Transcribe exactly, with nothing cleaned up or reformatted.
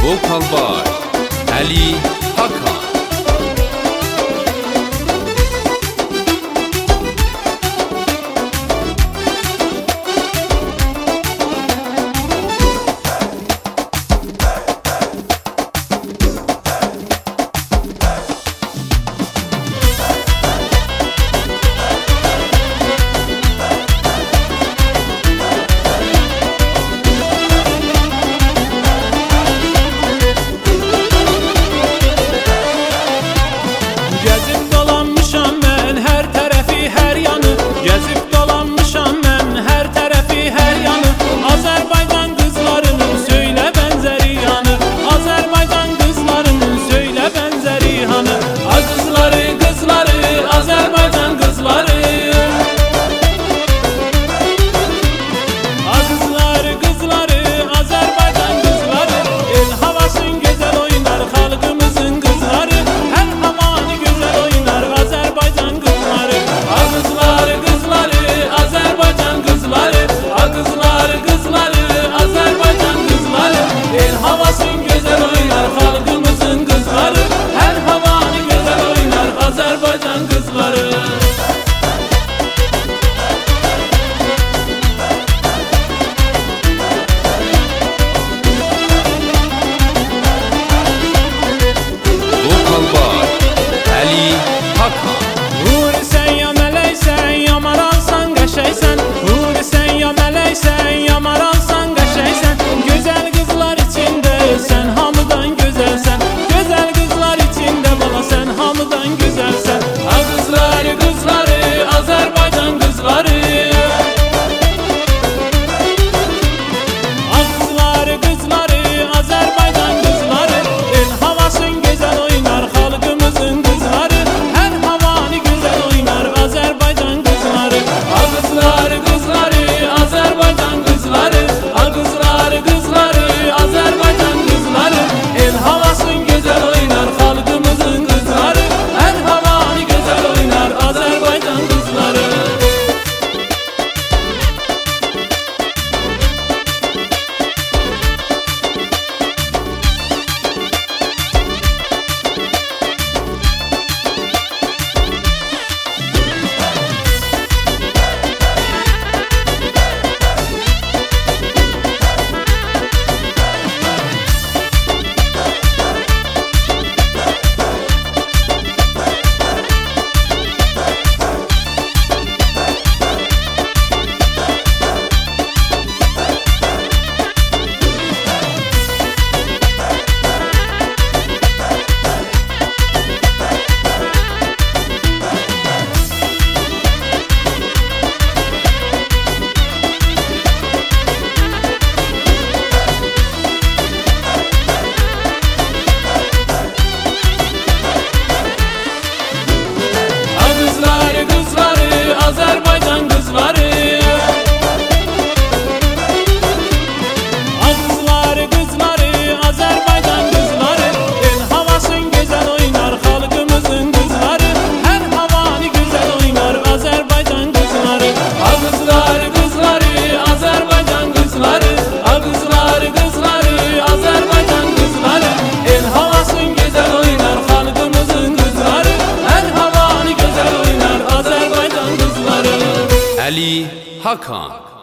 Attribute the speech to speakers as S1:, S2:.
S1: Vocal by Ali Hakan.
S2: Gezip dolanmışam mən hər tərəfi, hər yanı. Gezip dolanmışam mən hər tərəfi, hər yanı. Azərbaycan qızlarının söylə bənzəri yanı. Azərbaycan qızlarının söylə bənzəri yanı. A qızları, qızları, Azərbaycan qızları. A qızları, qızları, Azərbaycan qızları. El havasın gözəl oynar xalqımızın qızları. Hər havanı gözəl oynar Azərbaycan qızları. A qızları, qızları, Azərbaycan qızları. A qızları, qızları, Azərbaycan qızları. El havasın gözəl oynar xalqımızın qızları. Hər havanı gözəl oynar Azərbaycan qızları.
S1: Vocal by Ali Hakan.
S2: Huri sən ya mələksən, ya maralsan, qəşəksən. Huri sən ya mələksən, ya maralsan, qəşəksən. Gözəl qızlar içində sən hamıdan gözəlsən. Gözəl qızlar içində bala sən hamıdan gözəlsən. A qızları, qızları, Azərbaycan qızları. A qızları, qızları, Azərbaycan qızları. El havasın gözəl oynar xalqımızın qızları. Hər havanı gözəl oynar Azərbaycan qızları. A qızları, qızları, Azərbaycan qızları. A qızları, qızları, Azərbaycan qızları. El havasın gözəl oynar xalqımızın qızları. Hər havanı gözəl oynar Azərbaycan qızları. Azərbaycan qızları. A qızları, qızları, Azərbaycan qızları. El havasın gözəl oynar xalqımızın qızları. Hər havanı gözəl oynar Azərbaycan qızları. A qızları, qızları, Azərbaycan qızları. A qızları, qızları, Azərbaycan qızları. El havasın gözəl oynar xalqımızın qızları. Hər havanı gözəl oynar Azərbaycan qızları.
S1: Ali Hakan.